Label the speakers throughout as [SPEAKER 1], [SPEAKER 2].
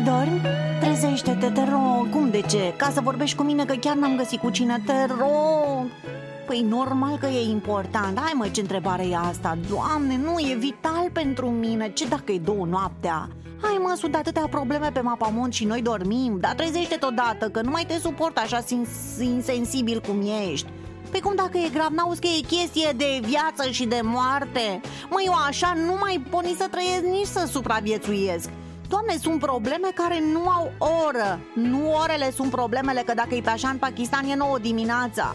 [SPEAKER 1] Dormi? Trezește-te, te rog. Cum de ce? Ca să vorbești cu mine că chiar n-am găsit cu cine, te rog. Păi normal că e important. Hai mă, ce întrebare e asta? Doamne, nu, e vital pentru mine. Ce dacă e 2 noaptea? Hai mă, sunt atâtea probleme pe Mapamond și noi dormim. Dar trezește-te odată, că nu mai te suport așa insensibil cum ești. Păi cum dacă e grav, n-auzi că e chestie de viață și de moarte? Măi, eu așa nu mai pot nici să trăiesc, nici să supraviețuiesc. Doamne, sunt probleme care nu au oră. Nu orele sunt problemele, că dacă e pe așa în Pakistan e 9 dimineața.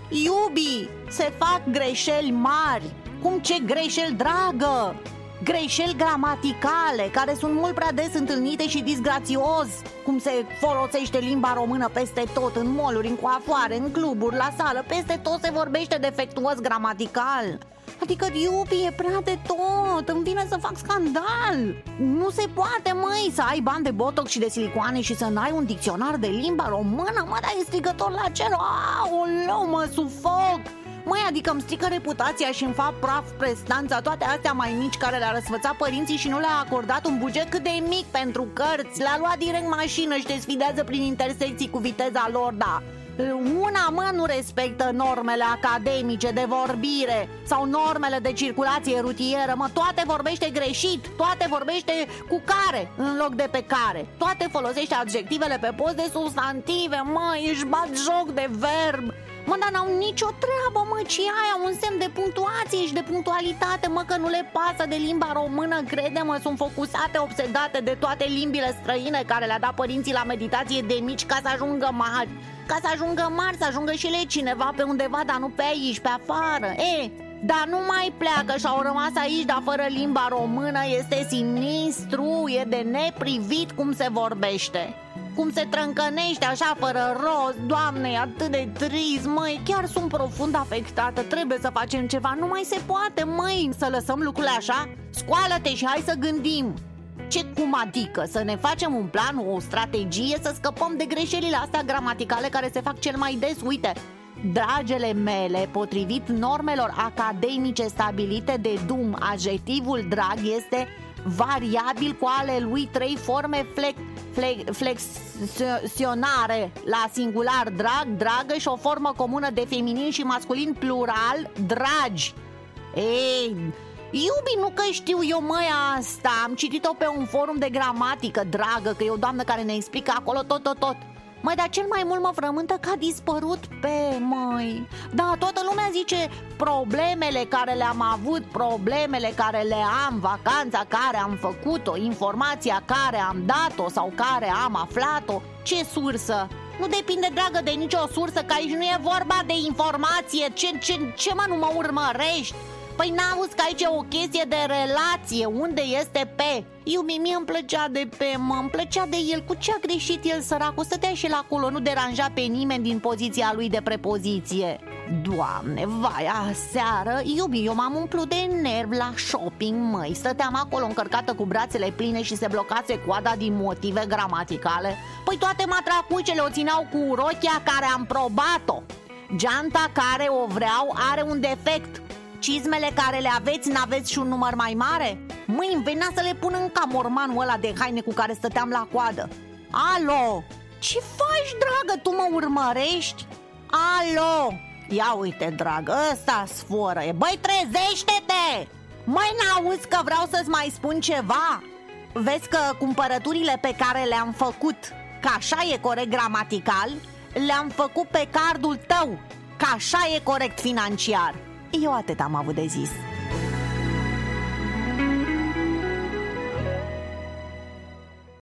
[SPEAKER 1] Iubi, se fac greșeli mari. Cum ce greșeli, dragă? Greșeli gramaticale, care sunt mult prea des întâlnite și disgrațios. Cum se folosește limba română peste tot, în mall-uri, în coafoare, în cluburi, la sală. Peste tot se vorbește defectuos gramatical. Adică, iubi, e prea de tot. Îmi vine să fac scandal. Nu se poate, măi, să ai bani de botox și de silicoane și să n-ai un dicționar de limba română. Mă, dar e strigător la cer. Aoleu, mă sufoc. Măi, adică îmi strică reputația și îmi fac praf prestanța toate astea mai mici care le-a răsfățat părinții și nu le-a acordat un buget cât de mic pentru cărți. Le-a luat direct mașină și te sfidează prin intersecții cu viteza lor, da. Una, mă, nu respectă normele academice de vorbire sau normele de circulație rutieră, mă, toate vorbește greșit, toate vorbește cu care în loc de pe care, toate folosește adjectivele pe post de substantive, mă, își bat joc de verb. Mă, dar n-au nicio treabă, mă, ci aia un semn de punctuație și de punctualitate, mă, că nu le pasă de limba română, crede-mă, sunt focusate, obsedate de toate limbile străine care le-a dat părinții la meditație de mici ca să ajungă mari. Ca să ajungă mari, să ajungă și ele cineva pe undeva, dar nu pe aici, pe afară. Dar nu mai pleacă și au rămas aici, dar fără limba română. Este sinistru, e de neprivit cum se vorbește, cum se trâncănește așa fără rost. Doamne, e atât de trist, măi, chiar sunt profund afectată. Trebuie să facem ceva, nu mai se poate, măi, să lăsăm lucrurile așa. Scoală-te și hai să gândim. Ce cum adică? Să ne facem un plan, o strategie, să scăpăm de greșelile astea gramaticale care se fac cel mai des. Uite, dragele mele, potrivit normelor academice stabilite de DUM, adjectivul drag este variabil cu ale lui 3 forme flexionare la singular drag, dragă și o formă comună de feminin și masculin plural dragi. Iubi, nu că știu eu, măi, asta. Am citit-o pe un forum de gramatică, dragă, că e o doamnă care ne explică acolo tot. Măi, dar cel mai mult mă frământă că a dispărut pe, măi. Da, toată lumea zice problemele care le-am avut, problemele care le am, vacanța care am făcut-o, informația care am dat-o sau care am aflat-o. Ce sursă? Nu depinde, dragă, de nicio sursă, că aici nu e vorba de informație. Ce mă, nu mă urmărești? Păi n-auzi că aici e o chestie de relație. Unde este pe? Iubi, mie îmi plăcea de pe, mă, îmi plăcea de el. Cu ce a greșit el, săracul? Stătea și el acolo, nu deranja pe nimeni din poziția lui de prepoziție. Doamne, vai, aseară, iubi, eu m-am umplut de nervi la shopping, măi. Stăteam acolo încărcată cu brațele pline și se blocase coada din motive gramaticale. Păi toate matracuicele o țineau cu rochia care am probat-o. Geanta care o vreau are un defect. Cizmele care le aveți, n-aveți și un număr mai mare? Măi, îmi venea să le pun în camormanul ăla de haine cu care stăteam la coadă. Alo, ce faci, dragă, tu mă urmărești? Alo, ia uite, dragă, ăsta sforă e. Băi, trezește-te! Măi, n-auzi că vreau să-ți mai spun ceva? Vezi că cumpărăturile pe care le-am făcut, că așa e corect gramatical, le-am făcut pe cardul tău, că așa e corect financiar. Eu atât am avut de zis.